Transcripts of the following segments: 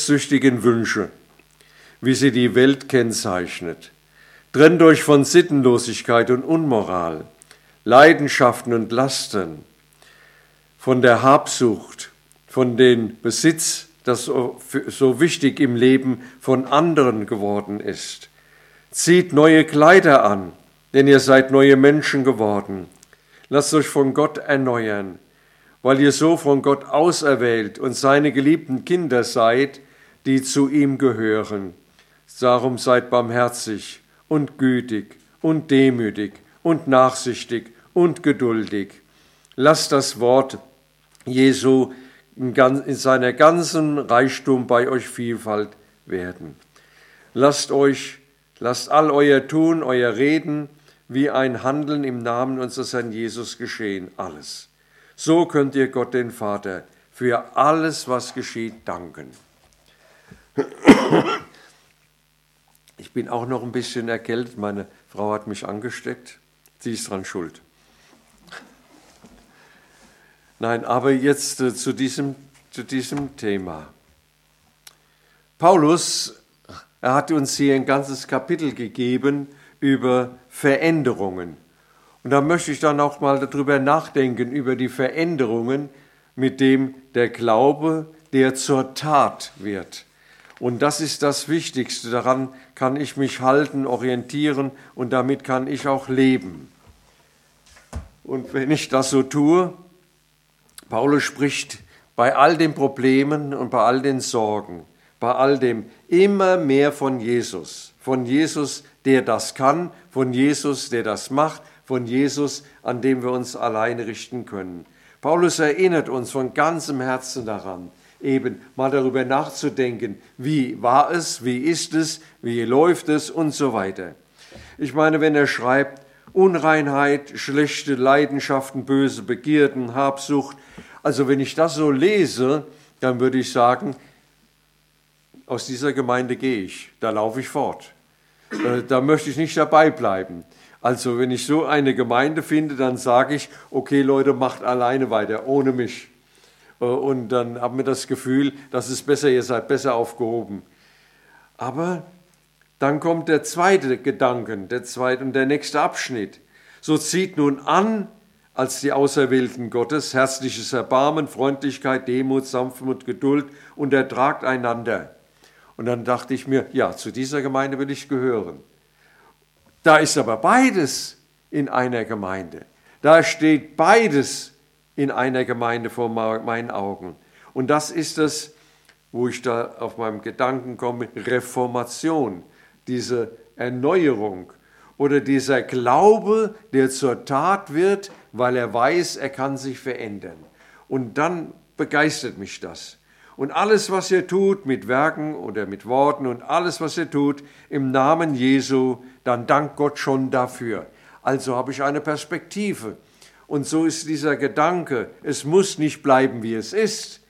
selbstsüchtigen Wünsche, wie sie die Welt kennzeichnet. Trennt euch von Sittenlosigkeit und Unmoral, Leidenschaften und Lasten, von der Habsucht, von dem Besitz, das so wichtig im Leben von anderen geworden ist. Zieht neue Kleider an, denn ihr seid neue Menschen geworden. Lasst euch von Gott erneuern, weil ihr so von Gott auserwählt und seine geliebten Kinder seid, die zu ihm gehören. Darum seid barmherzig und gütig und demütig und nachsichtig und geduldig. Lasst das Wort Jesu in seiner ganzen Reichtum bei euch Vielfalt werden. Lasst all euer Tun, euer Reden wie ein Handeln im Namen unseres Herrn Jesus geschehen, alles. So könnt ihr Gott, den Vater, für alles, was geschieht, danken. Ich bin auch noch ein bisschen erkältet. Meine Frau hat mich angesteckt. Sie ist dran schuld. Nein, aber jetzt zu diesem Thema. Paulus, er hat uns hier ein ganzes Kapitel gegeben über Veränderungen. Und da möchte ich dann auch mal darüber nachdenken, über die Veränderungen, mit dem der Glaube, der zur Tat wird. Und das ist das Wichtigste. Daran kann ich mich halten, orientieren und damit kann ich auch leben. Und wenn ich das so tue, Paulus spricht bei all den Problemen und bei all den Sorgen, bei all dem immer mehr von Jesus, der das kann, von Jesus, der das macht, von Jesus, an dem wir uns alleine richten können. Paulus erinnert uns von ganzem Herzen daran, eben mal darüber nachzudenken, wie war es, wie ist es, wie läuft es und so weiter. Ich meine, wenn er schreibt, Unreinheit, schlechte Leidenschaften, böse Begierden, Habsucht, also wenn ich das so lese, dann würde ich sagen, aus dieser Gemeinde gehe ich, da laufe ich fort. Da möchte ich nicht dabei bleiben. Also wenn ich so eine Gemeinde finde, dann sage ich, okay Leute, macht alleine weiter, ohne mich. Und dann haben wir das Gefühl, das ist besser, ihr seid besser aufgehoben. Aber dann kommt der zweite Gedanke, und der nächste Abschnitt. So zieht nun an, als die Auserwählten Gottes, herzliches Erbarmen, Freundlichkeit, Demut, Sanftmut, Geduld und ertragt einander. Und dann dachte ich mir, ja, zu dieser Gemeinde will ich gehören. Da ist aber beides in einer Gemeinde. Da steht beides in einer Gemeinde vor meinen Augen. Und das ist das, wo ich da auf meinem Gedanken komme, Reformation, diese Erneuerung oder dieser Glaube, der zur Tat wird, weil er weiß, er kann sich verändern. Und dann begeistert mich das. Und alles, was ihr tut, mit Werken oder mit Worten und alles, was ihr tut, im Namen Jesu, dann dankt Gott schon dafür. Also habe ich eine Perspektive. Und so ist dieser Gedanke, es muss nicht bleiben, wie es ist.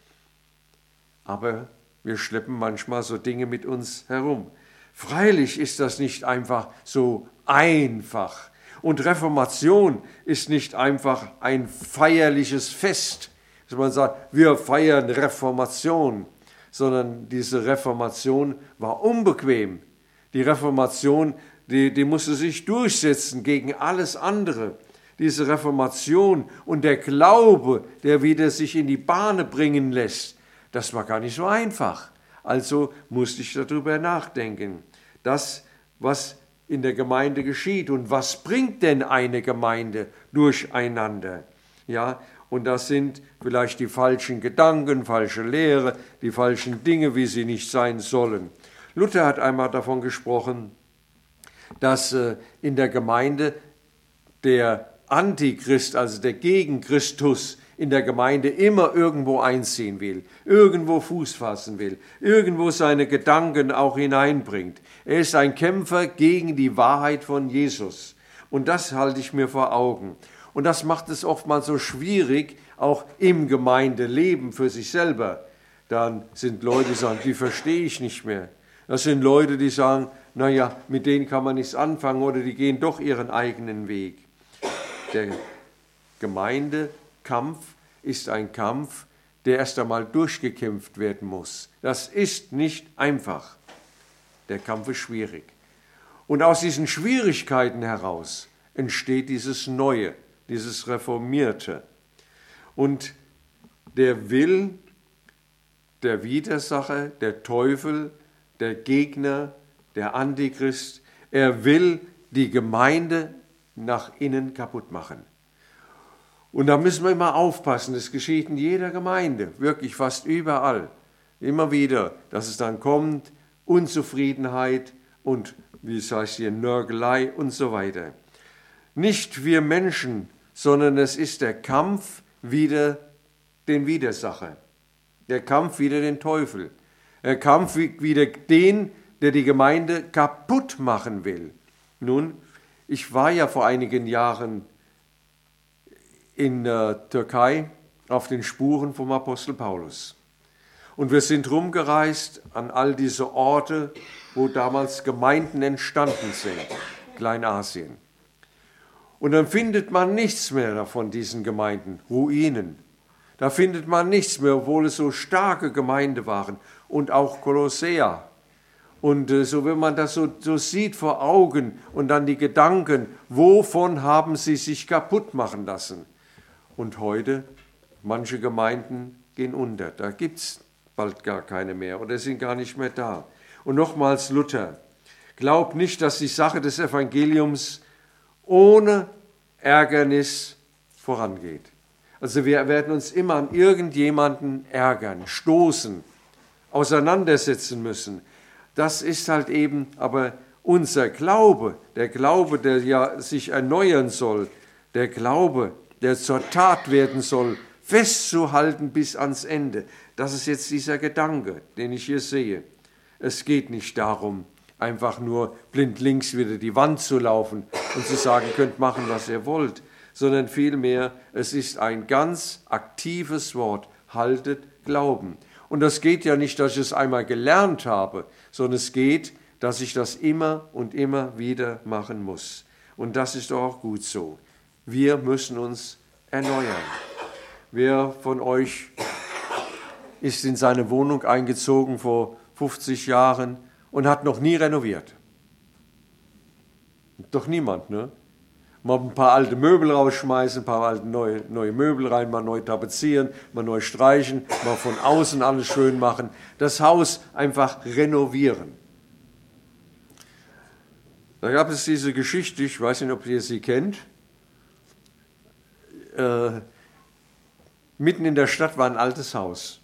Aber wir schleppen manchmal so Dinge mit uns herum. Freilich ist das nicht einfach so einfach. Und Reformation ist nicht einfach ein feierliches Fest, dass man sagt, wir feiern Reformation, sondern diese Reformation war unbequem. Die Reformation, die musste sich durchsetzen gegen alles andere. Diese Reformation und der Glaube, der wieder sich in die Bahne bringen lässt, das war gar nicht so einfach. Also musste ich darüber nachdenken. Das, was in der Gemeinde geschieht und was bringt denn eine Gemeinde durcheinander? Ja, und das sind vielleicht die falschen Gedanken, falsche Lehre, die falschen Dinge, wie sie nicht sein sollen. Luther hat einmal davon gesprochen, dass in der Gemeinde der Antichrist, also der Gegenchristus, in der Gemeinde immer irgendwo einziehen will, irgendwo Fuß fassen will, irgendwo seine Gedanken auch hineinbringt. Er ist ein Kämpfer gegen die Wahrheit von Jesus. Und das halte ich mir vor Augen. Und das macht es oftmals so schwierig, auch im Gemeindeleben für sich selber. Dann sind Leute, die sagen, die verstehe ich nicht mehr. Das sind Leute, die sagen, naja, mit denen kann man nichts anfangen oder die gehen doch ihren eigenen Weg. Der Gemeindekampf ist ein Kampf, der erst einmal durchgekämpft werden muss. Das ist nicht einfach. Der Kampf ist schwierig. Und aus diesen Schwierigkeiten heraus entsteht dieses Neue, dieses Reformierte. Und der will, der Widersacher, der Teufel, der Gegner, der Antichrist, er will die Gemeinde nach innen kaputt machen. Und da müssen wir immer aufpassen, das geschieht in jeder Gemeinde, wirklich fast überall, immer wieder, dass es dann kommt, Unzufriedenheit und, wie es heißt hier, Nörgelei und so weiter. Nicht wir Menschen, sondern es ist der Kampf wider den Widersacher, der Kampf wider den Teufel, der Kampf wider den, der die Gemeinde kaputt machen will. Nun, ich war ja vor einigen Jahren in der Türkei auf den Spuren vom Apostel Paulus. Und wir sind rumgereist an all diese Orte, wo damals Gemeinden entstanden sind, Kleinasien. Und dann findet man nichts mehr von diesen Gemeinden, Ruinen. Da findet man nichts mehr, obwohl es so starke Gemeinden waren und auch Kolossea. Und so, wenn man das so sieht vor Augen und dann die Gedanken, wovon haben sie sich kaputt machen lassen? Und heute, manche Gemeinden gehen unter, da gibt es bald gar keine mehr oder sind gar nicht mehr da. Und nochmals Luther, glaubt nicht, dass die Sache des Evangeliums ohne Ärgernis vorangeht. Also wir werden uns immer an irgendjemanden ärgern, stoßen, auseinandersetzen müssen. Das ist halt eben aber unser Glaube, der ja sich erneuern soll, der Glaube, der zur Tat werden soll, festzuhalten bis ans Ende. Das ist jetzt dieser Gedanke, den ich hier sehe. Es geht nicht darum, einfach nur blindlings wieder die Wand zu laufen und zu sagen, könnt machen, was ihr wollt, sondern vielmehr, es ist ein ganz aktives Wort, haltet Glauben. Und das geht ja nicht, dass ich es einmal gelernt habe, sondern es geht, dass ich das immer und immer wieder machen muss. Und das ist doch auch gut so. Wir müssen uns erneuern. Wer von euch ist in seine Wohnung eingezogen vor 50 Jahren und hat noch nie renoviert? Doch niemand, ne? Mal ein paar alte Möbel rausschmeißen, ein paar alte neue Möbel rein, mal neu tapezieren, mal neu streichen, mal von außen alles schön machen. Das Haus einfach renovieren. Da gab es diese Geschichte, ich weiß nicht, ob ihr sie kennt. Mitten in der Stadt war ein altes Haus.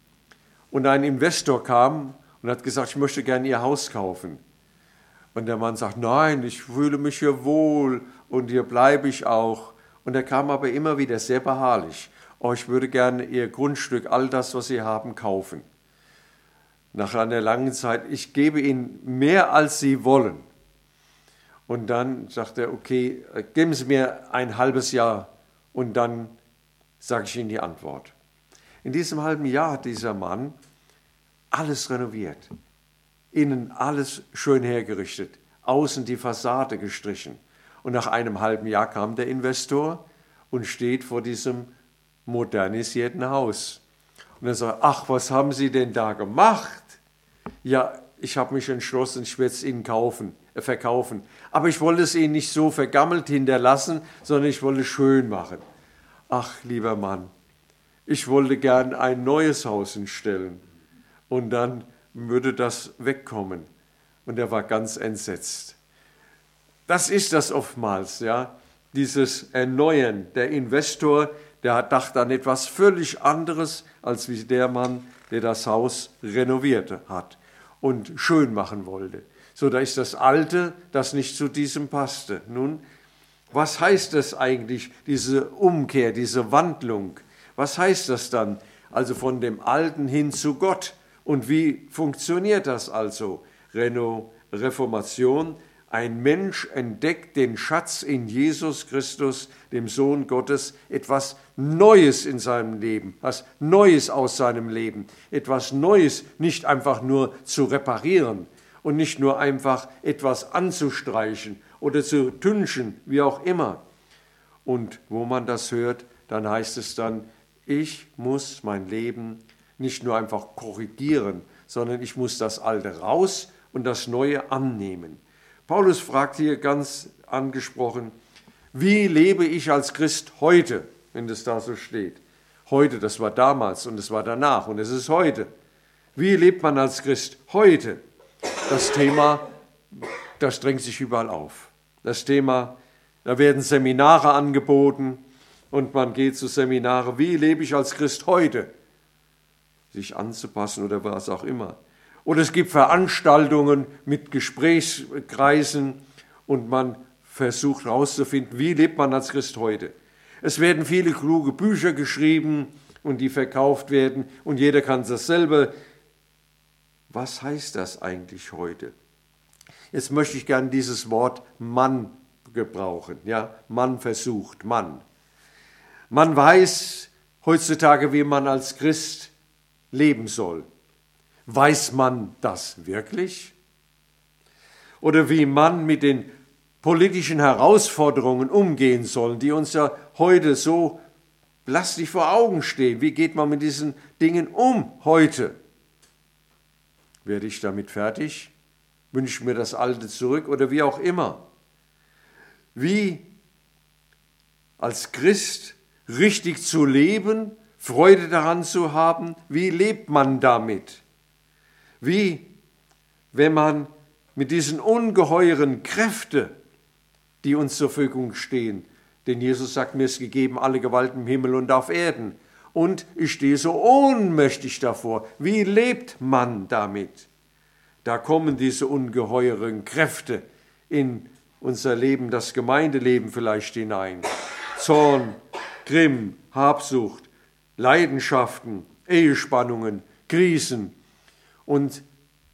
Und ein Investor kam und hat gesagt, ich möchte gerne Ihr Haus kaufen. Und der Mann sagt, nein, ich fühle mich hier wohl und hier bleibe ich auch. Und er kam aber immer wieder sehr beharrlich. Oh, ich würde gerne Ihr Grundstück, all das, was Sie haben, kaufen. Nach einer langen Zeit, ich gebe Ihnen mehr, als Sie wollen. Und dann sagt er, okay, geben Sie mir ein halbes Jahr und dann sage ich Ihnen die Antwort. In diesem halben Jahr hat dieser Mann alles renoviert, innen alles schön hergerichtet, außen die Fassade gestrichen. Und nach einem halben Jahr kam der Investor und steht vor diesem modernisierten Haus. Und er sagt, ach, was haben Sie denn da gemacht? Ja, ich habe mich entschlossen, ich werde es Ihnen verkaufen. Aber ich wollte es Ihnen nicht so vergammelt hinterlassen, sondern ich wollte es schön machen. Ach, lieber Mann, ich wollte gern ein neues Haus hinstellen. Und dann würde das wegkommen. Und er war ganz entsetzt. Das ist das oftmals, ja, dieses Erneuern. Der Investor, der dachte an etwas völlig anderes, als wie der Mann, der das Haus renoviert hat und schön machen wollte. So, da ist das Alte, das nicht zu diesem passte. Nun, was heißt das eigentlich, diese Umkehr, diese Wandlung? Was heißt das dann? Also von dem Alten hin zu Gott. Und wie funktioniert das also? Reformation, ein Mensch entdeckt den Schatz in Jesus Christus, dem Sohn Gottes, etwas Neues in seinem Leben, was Neues aus seinem Leben, etwas Neues, nicht einfach nur zu reparieren und nicht nur einfach etwas anzustreichen oder zu tünchen, wie auch immer. Und wo man das hört, dann heißt es dann, Ich muss mein Leben nicht nur einfach korrigieren, sondern ich muss das Alte raus und das Neue annehmen. Paulus fragt hier ganz angesprochen, wie lebe ich als Christ heute, wenn das da so steht? Heute, das war damals und es war danach und es ist heute. Wie lebt man als Christ heute? Das Thema, das drängt sich überall auf. Das Thema, da werden Seminare angeboten und man geht zu Seminare. Wie lebe ich als Christ heute? Sich anzupassen oder was auch immer. Oder es gibt Veranstaltungen mit Gesprächskreisen und man versucht herauszufinden, wie lebt man als Christ heute. Es werden viele kluge Bücher geschrieben und die verkauft werden und jeder kann das selber. Was heißt das eigentlich heute? Jetzt möchte ich gerne dieses Wort Mann gebrauchen. Ja, Mann versucht, Mann. Man weiß heutzutage, wie man als Christ leben soll. Weiß man das wirklich? Oder wie man mit den politischen Herausforderungen umgehen soll, die uns ja heute so lastig vor Augen stehen. Wie geht man mit diesen Dingen um heute? Werde ich damit fertig? Wünsche ich mir das Alte zurück oder wie auch immer? Wie als Christ richtig zu leben, Freude daran zu haben, wie lebt man damit? Wie, wenn man mit diesen ungeheuren Kräften, die uns zur Verfügung stehen, denn Jesus sagt, mir ist gegeben alle Gewalt im Himmel und auf Erden, und ich stehe so ohnmächtig davor. Wie lebt man damit? Da kommen diese ungeheuren Kräfte in unser Leben, das Gemeindeleben vielleicht hinein. Zorn, Grimm, Habsucht, Leidenschaften, Ehespannungen, Krisen. Und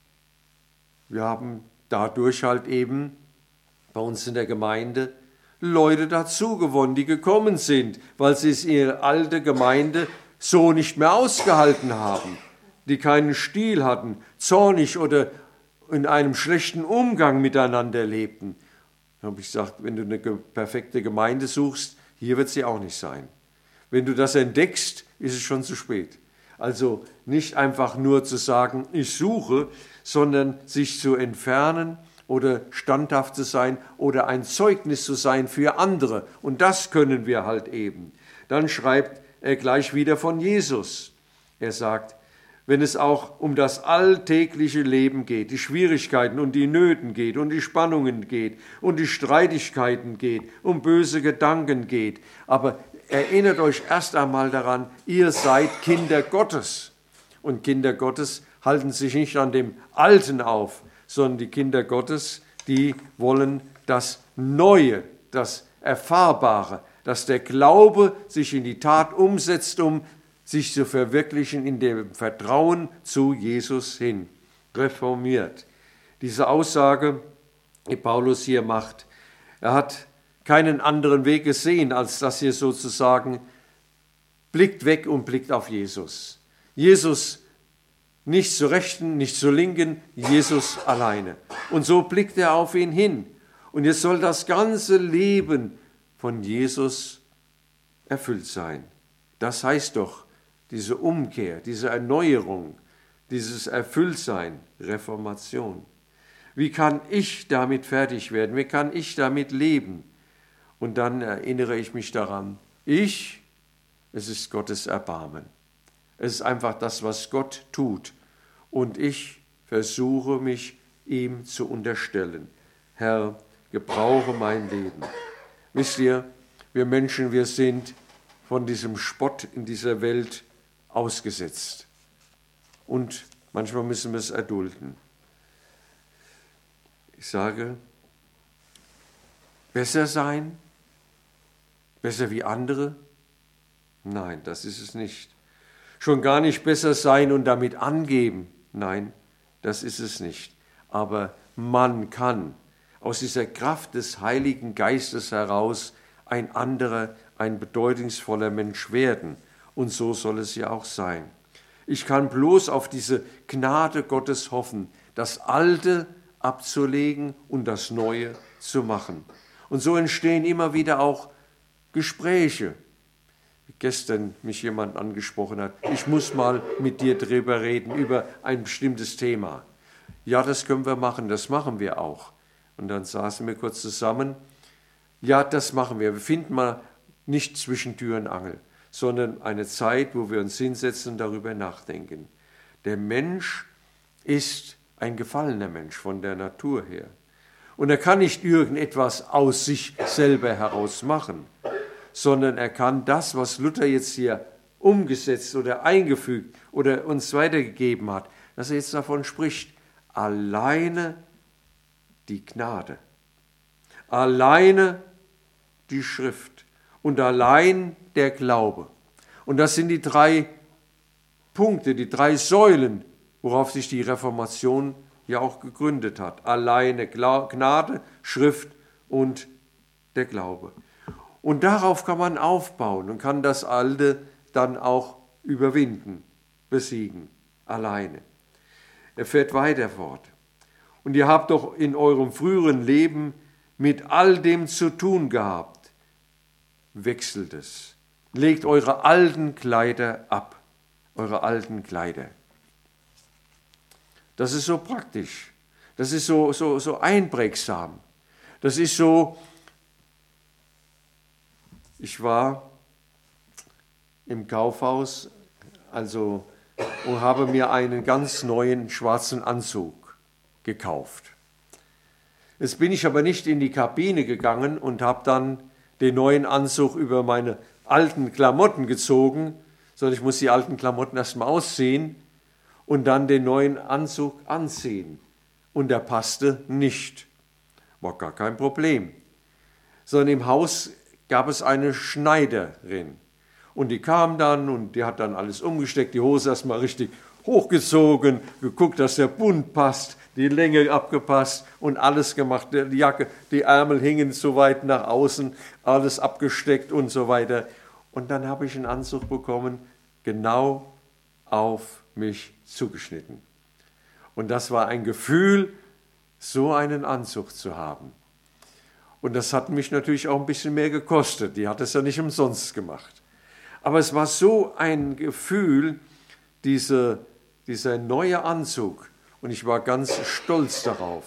wir haben dadurch halt eben bei uns in der Gemeinde Leute dazu gewonnen, die gekommen sind, weil sie es ihre alte Gemeinde so nicht mehr ausgehalten haben, die keinen Stil hatten, zornig oder in einem schlechten Umgang miteinander lebten. Da habe ich gesagt, wenn du eine perfekte Gemeinde suchst, hier wird sie auch nicht sein. Wenn du das entdeckst, ist es schon zu spät. Also nicht einfach nur zu sagen, ich suche, sondern sich zu entfernen oder standhaft zu sein oder ein Zeugnis zu sein für andere. Und das können wir halt eben. Dann schreibt er gleich wieder von Jesus. Er sagt, wenn es auch um das alltägliche Leben geht, die Schwierigkeiten und die Nöten geht und die Spannungen geht und die Streitigkeiten geht, um böse Gedanken geht. Aber erinnert euch erst einmal daran, ihr seid Kinder Gottes. Und Kinder Gottes halten sich nicht an dem Alten auf, sondern die Kinder Gottes, die wollen das Neue, das Erfahrbare, dass der Glaube sich in die Tat umsetzt, um sich zu verwirklichen in dem Vertrauen zu Jesus hin. Reformiert. Diese Aussage, die Paulus hier macht, er hat keinen anderen Weg gesehen, als dass hier sozusagen blickt weg und blickt auf Jesus. Jesus nicht zur Rechten, nicht zur Linken, Jesus alleine. Und so blickt er auf ihn hin. Und jetzt soll das ganze Leben von Jesus erfüllt sein. Das heißt doch, diese Umkehr, diese Erneuerung, dieses Erfülltsein, Reformation. Wie kann ich damit fertig werden? Wie kann ich damit leben? Und dann erinnere ich mich daran, es ist Gottes Erbarmen. Es ist einfach das, was Gott tut. Und ich versuche mich ihm zu unterstellen. Herr, gebrauche mein Leben. Wisst ihr, wir Menschen, wir sind von diesem Spott in dieser Welt ausgesetzt. Und manchmal müssen wir es erdulden. Ich sage, besser sein, besser wie andere? Nein, das ist es nicht. Schon gar nicht besser sein und damit angeben. Nein, das ist es nicht. Aber man kann aus dieser Kraft des Heiligen Geistes heraus ein anderer, ein bedeutungsvoller Mensch werden. Und so soll es ja auch sein. Ich kann bloß auf diese Gnade Gottes hoffen, das Alte abzulegen und das Neue zu machen. Und so entstehen immer wieder auch Gespräche. wie gestern mich jemand angesprochen hat, ich muss mal mit dir drüber reden, über ein bestimmtes Thema. Ja, das können wir machen, das machen wir auch. Und dann saßen wir kurz zusammen. Ja, das machen wir. Wir finden mal nicht zwischen Tür und Angel, sondern eine Zeit, wo wir uns hinsetzen und darüber nachdenken. Der Mensch ist ein gefallener Mensch von der Natur her. Und er kann nicht irgendetwas aus sich selber heraus machen, sondern er kann das, was Luther jetzt hier umgesetzt oder eingefügt oder uns weitergegeben hat, dass er jetzt davon spricht, alleine die Gnade, alleine die Schrift und allein der Glaube. Und das sind die 3 Punkte, die 3 Säulen, worauf sich die Reformation ja auch gegründet hat. Alleine Gnade, Schrift und der Glaube. Und darauf kann man aufbauen und kann das Alte dann auch überwinden, besiegen, alleine. Er fährt weiter fort. Und ihr habt doch in eurem früheren Leben mit all dem zu tun gehabt. Wechselt es. Legt eure alten Kleider ab. Eure alten Kleider. Das ist so praktisch. Das ist so einprägsam. Das ist so, ich war im Kaufhaus, und habe mir einen ganz neuen schwarzen Anzug gekauft. Jetzt bin ich aber nicht in die Kabine gegangen und habe dann den neuen Anzug über meine alten Klamotten gezogen, sondern ich muss die alten Klamotten erstmal ausziehen und dann den neuen Anzug anziehen. Und der passte nicht. War gar kein Problem. Sondern im Haus gab es eine Schneiderin. Und die kam dann und die hat dann alles umgesteckt, die Hose erstmal richtig hochgezogen, geguckt, dass der Bund passt, die Länge abgepasst und alles gemacht. Die Jacke, die Ärmel hingen so weit nach außen, alles abgesteckt und so weiter. Und dann habe ich einen Anzug bekommen, genau auf mich zugeschnitten. Und das war ein Gefühl, so einen Anzug zu haben. Und das hat mich natürlich auch ein bisschen mehr gekostet. Die hat es ja nicht umsonst gemacht. Aber es war so ein Gefühl, dieser neue Anzug. Und ich war ganz stolz darauf.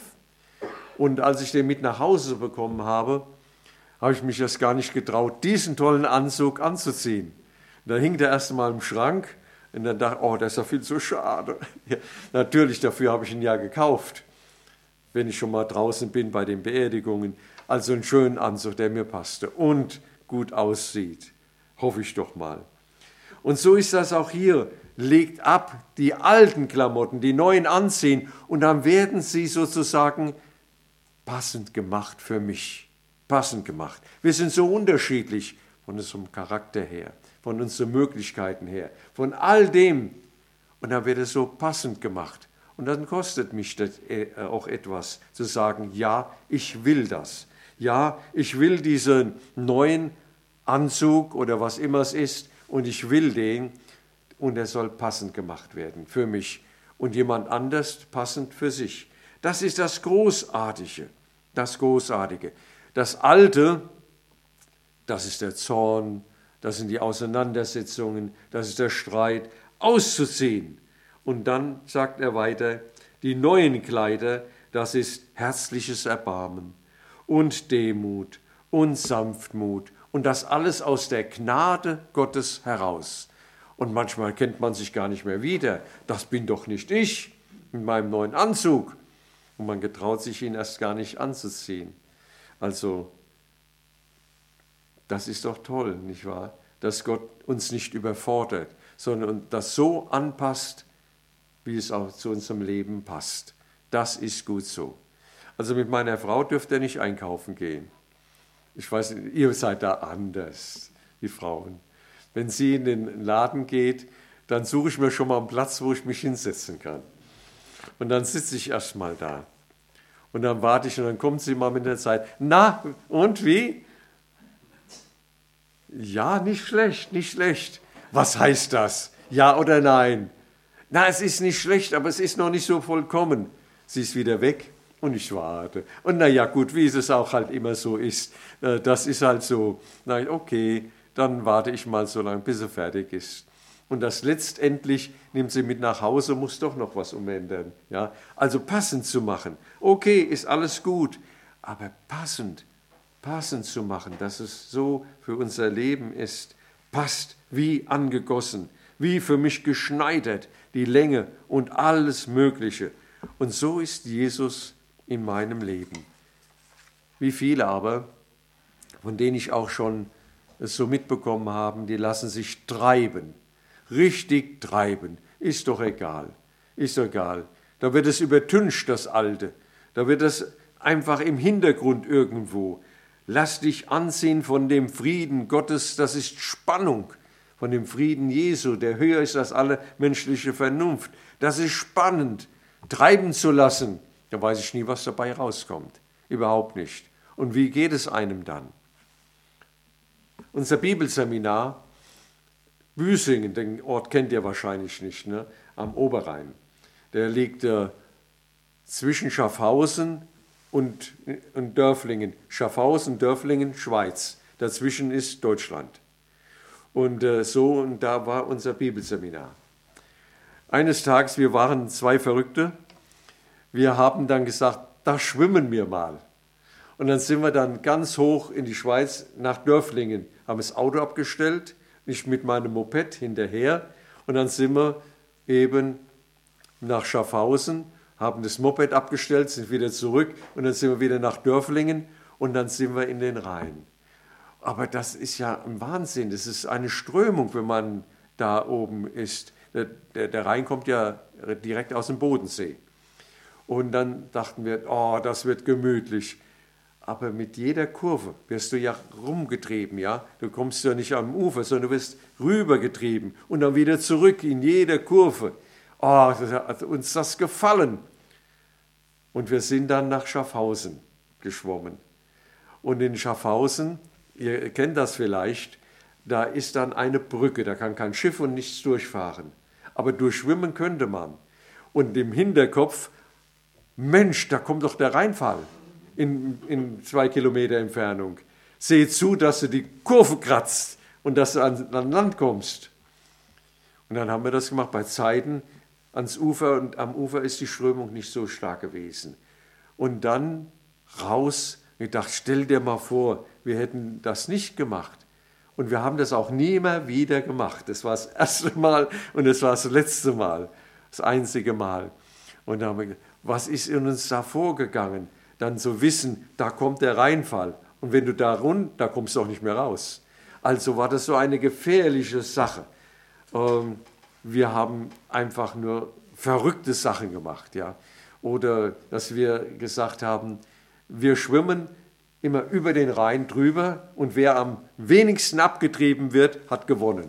Und als ich den mit nach Hause bekommen habe, habe ich mich das gar nicht getraut, diesen tollen Anzug anzuziehen. Und dann hing der erst mal im Schrank und dann dachte ich, oh, das ist ja viel zu schade. Ja, natürlich, dafür habe ich ihn ja gekauft, wenn ich schon mal draußen bin bei den Beerdigungen. Also einen schönen Anzug, der mir passte und gut aussieht. Hoffe ich doch mal. Und so ist das auch hier. Legt ab die alten Klamotten, die neuen anziehen und dann werden sie sozusagen passend gemacht für mich. Passend gemacht. Wir sind so unterschiedlich von unserem Charakter her, von unseren Möglichkeiten her, von all dem. Und dann wird es so passend gemacht. Und dann kostet mich das auch etwas, zu sagen, ja, ich will das. Ja, ich will diesen neuen Anzug oder was immer es ist und ich will den und er soll passend gemacht werden für mich und jemand anders passend für sich. Das ist das Großartige, das Großartige. Das Alte, das ist der Zorn, das sind die Auseinandersetzungen, das ist der Streit, auszuziehen. Und dann sagt er weiter, die neuen Kleider, das ist herzliches Erbarmen und Demut und Sanftmut und das alles aus der Gnade Gottes heraus. Und manchmal kennt man sich gar nicht mehr wieder. Das bin doch nicht ich mit meinem neuen Anzug. Und man getraut sich, ihn erst gar nicht anzuziehen. Also, das ist doch toll, nicht wahr? Dass Gott uns nicht überfordert, sondern das so anpasst, wie es auch zu unserem Leben passt. Das ist gut so. Also mit meiner Frau dürft ihr nicht einkaufen gehen. Ich weiß nicht, ihr seid da anders, die Frauen. Wenn sie in den Laden geht, dann suche ich mir schon mal einen Platz, wo ich mich hinsetzen kann. Und dann sitze ich erst mal da. Und dann warte ich und dann kommt sie mal mit der Zeit. Na, und wie? Ja, nicht schlecht, nicht schlecht. Was heißt das? Ja oder nein? Na, es ist nicht schlecht, aber es ist noch nicht so vollkommen. Sie ist wieder weg und ich warte. Und na ja, gut, wie es auch halt immer so ist. Das ist halt so. Nein, okay, dann warte ich mal so lange, bis sie fertig ist. Und das letztendlich nimmt sie mit nach Hause, muss doch noch was umändern. Ja? Also passend zu machen. Okay, ist alles gut, aber passend zu machen, dass es so für unser Leben ist, passt wie angegossen, wie für mich geschneidert, die Länge und alles Mögliche. Und so ist Jesus in meinem Leben. Wie viele aber, von denen ich auch schon es so mitbekommen habe, die lassen sich treiben. Richtig treiben, ist doch egal, ist doch egal. Da wird es übertüncht, das Alte. Da wird es einfach im Hintergrund irgendwo. Lass dich anziehen von dem Frieden Gottes, das ist Spannung. Von dem Frieden Jesu, der höher ist als alle menschliche Vernunft. Das ist spannend, treiben zu lassen. Da weiß ich nie, was dabei rauskommt. Überhaupt nicht. Und wie geht es einem dann? Unser Bibelseminar, Büsingen, den Ort kennt ihr wahrscheinlich nicht, ne? Am Oberrhein. Der liegt zwischen Schaffhausen und Dörflingen. Schaffhausen, Dörflingen, Schweiz. Dazwischen ist Deutschland. Und da war unser Bibelseminar. Eines Tages, wir waren 2 Verrückte, wir haben dann gesagt, da schwimmen wir mal. Und dann sind wir dann ganz hoch in die Schweiz nach Dörflingen, haben das Auto abgestellt, ich mit meinem Moped hinterher und dann sind wir eben nach Schaffhausen, haben das Moped abgestellt, sind wieder zurück und dann sind wir wieder nach Dörflingen und dann sind wir in den Rhein. Aber das ist ja ein Wahnsinn, das ist eine Strömung, wenn man da oben ist. Der Rhein kommt ja direkt aus dem Bodensee. Und dann dachten wir, oh, das wird gemütlich. Aber mit jeder Kurve wirst du ja rumgetrieben, ja. Du kommst ja nicht am Ufer, sondern du wirst rübergetrieben und dann wieder zurück in jeder Kurve. Oh, hat uns das gefallen. Und wir sind dann nach Schaffhausen geschwommen. Und in Schaffhausen, ihr kennt das vielleicht, da ist dann eine Brücke, da kann kein Schiff und nichts durchfahren. Aber durchschwimmen könnte man. Und im Hinterkopf, Mensch, da kommt doch der Rheinfall. In 2 Kilometer Entfernung. Seh zu, dass du die Kurve kratzt und dass du an Land kommst. Und dann haben wir das gemacht bei Zeiten ans Ufer und am Ufer ist die Strömung nicht so stark gewesen. Und dann raus, ich dachte, stell dir mal vor, wir hätten das nicht gemacht. Und wir haben das auch nie mehr wieder gemacht. Das war das erste Mal und das war das letzte Mal, das einzige Mal. Und dann haben wir gedacht, was ist in uns da vorgegangen? Dann zu wissen, da kommt der Rheinfall. Und wenn du da kommst du auch nicht mehr raus. Also war das so eine gefährliche Sache. Wir haben einfach nur verrückte Sachen gemacht. Ja? Oder dass wir gesagt haben, wir schwimmen immer über den Rhein drüber und wer am wenigsten abgetrieben wird, hat gewonnen.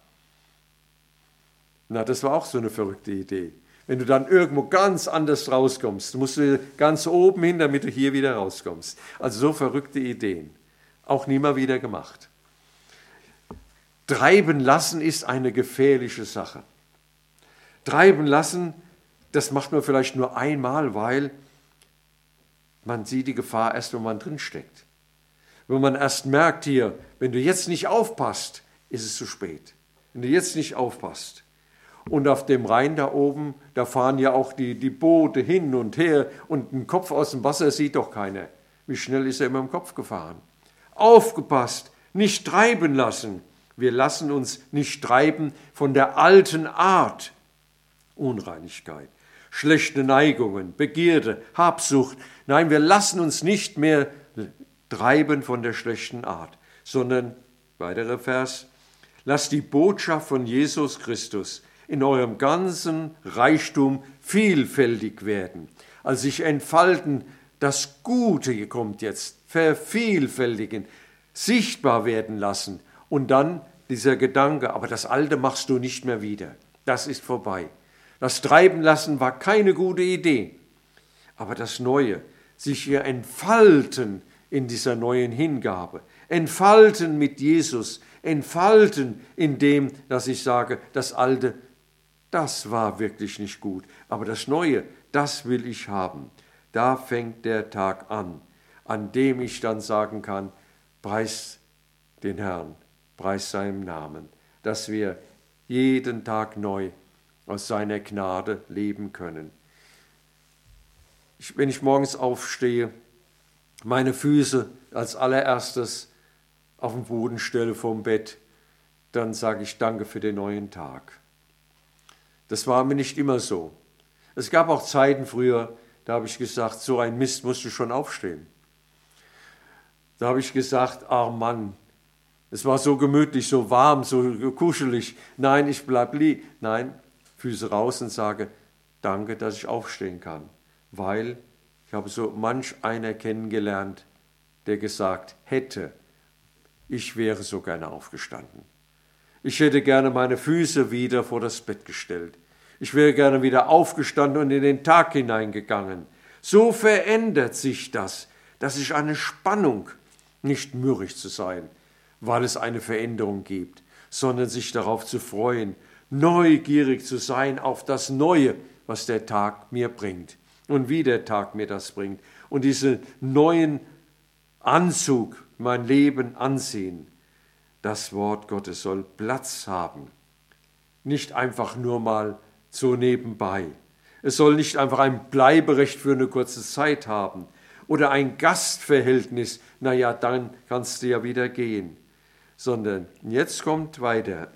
Na, das war auch so eine verrückte Idee. Wenn du dann irgendwo ganz anders rauskommst, musst du ganz oben hin, damit du hier wieder rauskommst. Also so verrückte Ideen. Auch nie mal wieder gemacht. Treiben lassen ist eine gefährliche Sache. Treiben lassen, das macht man vielleicht nur einmal, weil man sieht die Gefahr erst, wenn man drinsteckt. Wenn man erst merkt hier, wenn du jetzt nicht aufpasst, ist es zu spät. Wenn du jetzt nicht aufpasst. Und auf dem Rhein da oben, da fahren ja auch die Boote hin und her und ein Kopf aus dem Wasser sieht doch keiner. Wie schnell ist er immer im Kopf gefahren? Aufgepasst, nicht treiben lassen. Wir lassen uns nicht treiben von der alten Art. Unreinigkeit, schlechte Neigungen, Begierde, Habsucht. Nein, wir lassen uns nicht mehr treiben von der schlechten Art, sondern, weiterer Vers, lasst die Botschaft von Jesus Christus in eurem ganzen Reichtum vielfältig werden. Also sich entfalten, das Gute kommt jetzt, vervielfältigen, sichtbar werden lassen. Und dann dieser Gedanke, aber das Alte machst du nicht mehr wieder. Das ist vorbei. Das Treiben lassen war keine gute Idee. Aber das Neue, sich hier entfalten in dieser neuen Hingabe, entfalten mit Jesus, entfalten in dem, dass ich sage, das Alte, das war wirklich nicht gut. Aber das Neue, das will ich haben. Da fängt der Tag an dem ich dann sagen kann, preis den Herrn. Preis seinem Namen, dass wir jeden Tag neu aus seiner Gnade leben können. Wenn ich morgens aufstehe, meine Füße als allererstes auf den Boden stelle vom Bett, dann sage ich Danke für den neuen Tag. Das war mir nicht immer so. Es gab auch Zeiten früher, da habe ich gesagt, so ein Mist musst du schon aufstehen. Da habe ich gesagt, ach Mann, es war so gemütlich, so warm, so kuschelig. Nein, ich bleibe liegen. Nein, Füße raus und sage, danke, dass ich aufstehen kann. Weil ich habe so manch einer kennengelernt, der gesagt hätte, ich wäre so gerne aufgestanden. Ich hätte gerne meine Füße wieder vor das Bett gestellt. Ich wäre gerne wieder aufgestanden und in den Tag hineingegangen. So verändert sich das. Das ist eine Spannung, nicht mürrisch zu sein, weil es eine Veränderung gibt, sondern sich darauf zu freuen, neugierig zu sein auf das Neue, was der Tag mir bringt und wie der Tag mir das bringt. Und diesen neuen Anzug, mein Leben ansehen. Das Wort Gottes soll Platz haben, nicht einfach nur mal so nebenbei. Es soll nicht einfach ein Bleiberecht für eine kurze Zeit haben oder ein Gastverhältnis, naja, dann kannst du ja wieder gehen, sondern jetzt kommt weiter.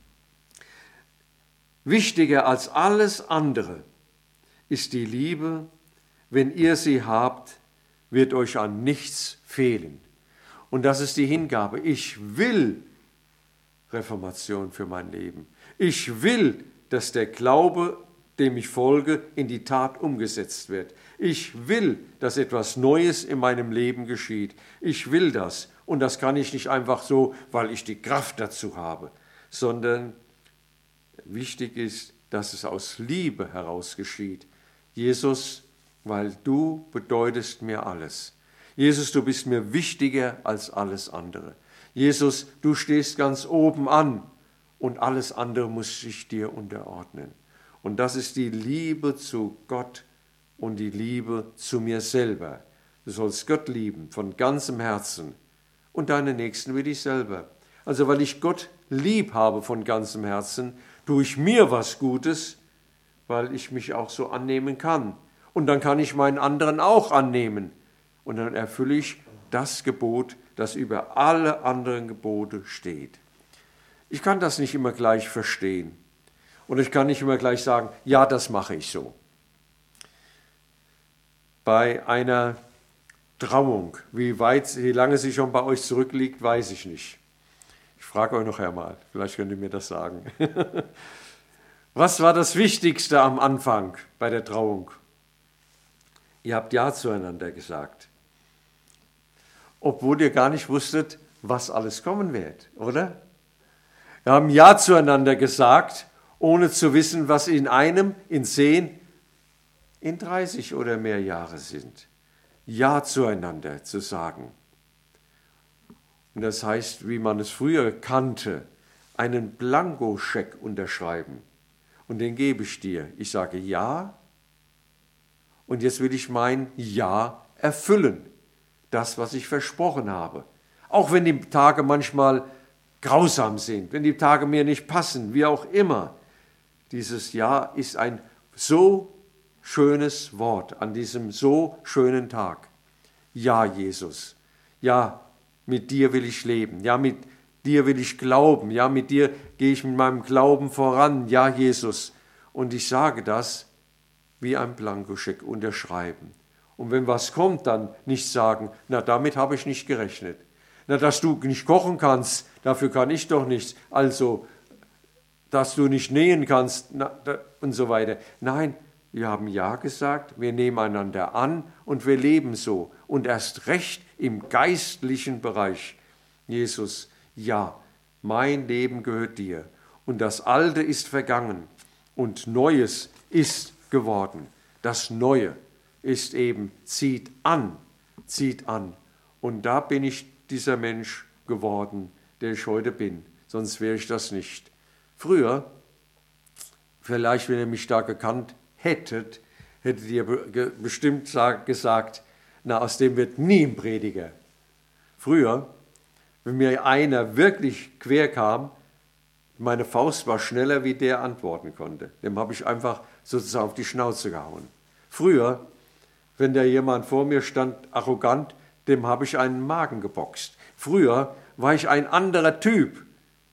Wichtiger als alles andere ist die Liebe. Wenn ihr sie habt, wird euch an nichts fehlen. Und das ist die Hingabe. Ich will Reformation für mein Leben. Ich will, dass der Glaube, dem ich folge, in die Tat umgesetzt wird. Ich will, dass etwas Neues in meinem Leben geschieht. Ich will das. Und das kann ich nicht einfach so, weil ich die Kraft dazu habe, sondern wichtig ist, dass es aus Liebe heraus geschieht. Jesus, weil du bedeutest mir alles. Jesus, du bist mir wichtiger als alles andere. Jesus, du stehst ganz oben an und alles andere muss sich dir unterordnen. Und das ist die Liebe zu Gott und die Liebe zu mir selber. Du sollst Gott lieben von ganzem Herzen und deine Nächsten wie dich selber. Also weil ich Gott lieb habe von ganzem Herzen, tue ich mir was Gutes, weil ich mich auch so annehmen kann. Und dann kann ich meinen anderen auch annehmen. Und dann erfülle ich das Gebot, das über alle anderen Gebote steht. Ich kann das nicht immer gleich verstehen. Und ich kann nicht immer gleich sagen, ja, das mache ich so. Bei einer Trauung, wie lange sie schon bei euch zurückliegt, weiß ich nicht. Ich frage euch noch einmal, vielleicht könnt ihr mir das sagen. Was war das Wichtigste am Anfang bei der Trauung? Ihr habt Ja zueinander gesagt. Obwohl ihr gar nicht wusstet, was alles kommen wird, oder? Wir haben Ja zueinander gesagt, ohne zu wissen, was in einem, in 10, in 30 oder mehr Jahre sind. Ja zueinander zu sagen. Und das heißt, wie man es früher kannte, einen Blankoscheck unterschreiben. Und den gebe ich dir. Ich sage Ja. Und jetzt will ich mein Ja erfüllen. Das, was ich versprochen habe. Auch wenn die Tage manchmal grausam sind, wenn die Tage mir nicht passen, wie auch immer. Dieses Ja ist ein so schönes Wort an diesem so schönen Tag. Ja, Jesus. Ja, mit dir will ich leben. Ja, mit dir will ich glauben. Ja, mit dir gehe ich mit meinem Glauben voran. Ja, Jesus. Und ich sage das wie ein Blankoscheck unterschreiben. Und wenn was kommt, dann nicht sagen, na, damit habe ich nicht gerechnet. Na, dass du nicht kochen kannst, dafür kann ich doch nichts. Also, dass du nicht nähen kannst und so weiter. Nein, wir haben Ja gesagt, wir nehmen einander an und wir leben so. Und erst recht im geistlichen Bereich. Jesus, ja, mein Leben gehört dir. Und das Alte ist vergangen und Neues ist geworden. Das Neue ist eben, zieht an. Und da bin ich dieser Mensch geworden, der ich heute bin. Sonst wäre ich das nicht. Früher, vielleicht wenn ihr mich da gekannt hättet, hättet ihr bestimmt gesagt, na, aus dem wird nie ein Prediger. Früher Wenn mir einer wirklich quer kam, meine Faust war schneller, wie der antworten konnte. Dem habe ich einfach sozusagen auf die Schnauze gehauen. Früher, wenn da jemand vor mir stand, arrogant, dem habe ich einen Magen geboxt. Früher war ich ein anderer Typ.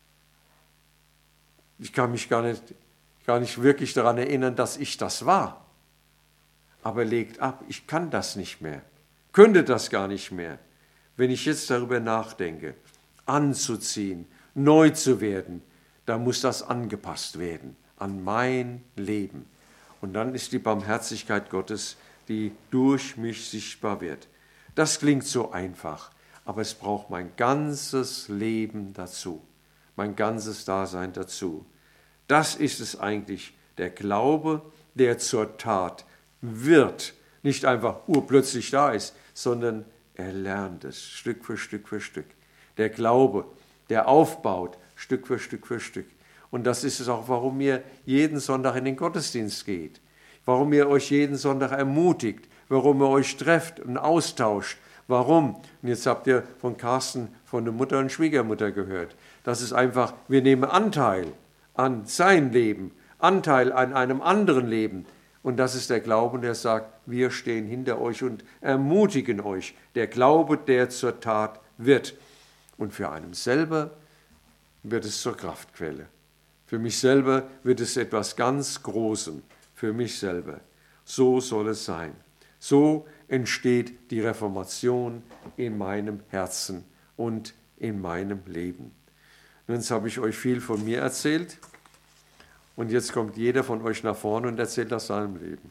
Ich kann mich gar nicht wirklich daran erinnern, dass ich das war. Aber legt ab, ich kann das nicht mehr, könnte das gar nicht mehr. Wenn ich jetzt darüber nachdenke, anzuziehen, neu zu werden, da muss das angepasst werden an mein Leben. Und dann ist die Barmherzigkeit Gottes, die durch mich sichtbar wird. Das klingt so einfach, aber es braucht mein ganzes Leben dazu, mein ganzes Dasein dazu. Das ist es eigentlich, der Glaube, der zur Tat wird, nicht einfach urplötzlich da ist, sondern er lernt es Stück für Stück für Stück. Der Glaube, der aufbaut, Stück für Stück für Stück. Und das ist es auch, warum ihr jeden Sonntag in den Gottesdienst geht, warum ihr euch jeden Sonntag ermutigt, warum ihr euch trefft und austauscht. Warum? Und jetzt habt ihr von Carsten, von der Mutter und Schwiegermutter gehört. Das ist einfach, wir nehmen Anteil an sein Leben, Anteil an einem anderen Leben. Und das ist der Glaube, der sagt, wir stehen hinter euch und ermutigen euch. Der Glaube, der zur Tat wird. Und für einen selber wird es zur Kraftquelle. Für mich selber wird es etwas ganz Großem. Für mich selber. So soll es sein. So entsteht die Reformation in meinem Herzen und in meinem Leben. Nun, jetzt habe ich euch viel von mir erzählt und jetzt kommt jeder von euch nach vorne und erzählt aus seinem Leben.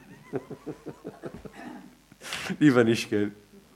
Lieber nicht, gell?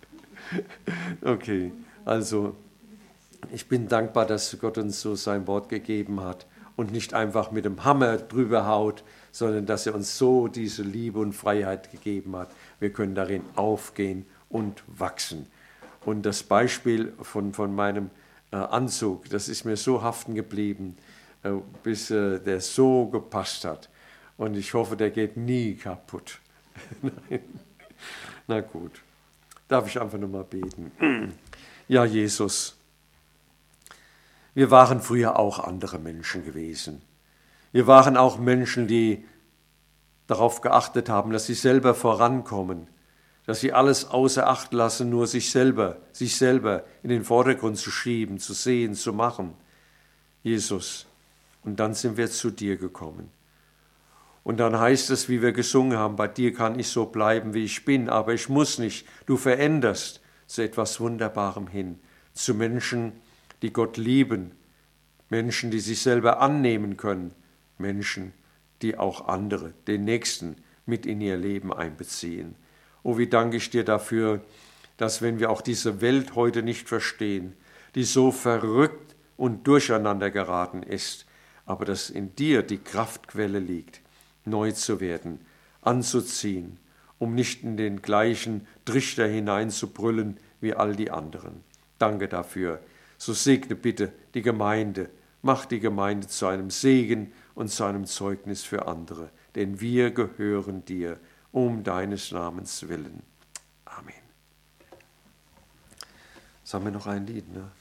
Okay, also ich bin dankbar, dass Gott uns so sein Wort gegeben hat und nicht einfach mit dem Hammer drüber haut, sondern dass er uns so diese Liebe und Freiheit gegeben hat. Wir können darin aufgehen und wachsen. Und das Beispiel von meinem Anzug, das ist mir so haften geblieben, bis der so gepasst hat. Und ich hoffe, der geht nie kaputt. Nein. Na gut, darf ich einfach nochmal beten. Ja, Jesus, wir waren früher auch andere Menschen gewesen. Wir waren auch Menschen, die darauf geachtet haben, dass sie selber vorankommen, dass sie alles außer Acht lassen, nur sich selber in den Vordergrund zu schieben, zu sehen, zu machen. Jesus, und dann sind wir zu dir gekommen. Und dann heißt es, wie wir gesungen haben, bei dir kann ich so bleiben, wie ich bin, aber ich muss nicht. Du veränderst zu etwas Wunderbarem hin, zu Menschen, die Gott lieben, Menschen, die sich selber annehmen können, Menschen, die auch andere, den Nächsten, mit in ihr Leben einbeziehen. Oh, wie danke ich dir dafür, dass wenn wir auch diese Welt heute nicht verstehen, die so verrückt und durcheinander geraten ist, aber dass in dir die Kraftquelle liegt, neu zu werden, anzuziehen, um nicht in den gleichen Trichter hineinzubrüllen wie all die anderen. Danke dafür. So segne bitte die Gemeinde, mach die Gemeinde zu einem Segen und zu einem Zeugnis für andere, denn wir gehören dir um deines Namens willen. Amen. Jetzt haben wir noch ein Lied, ne?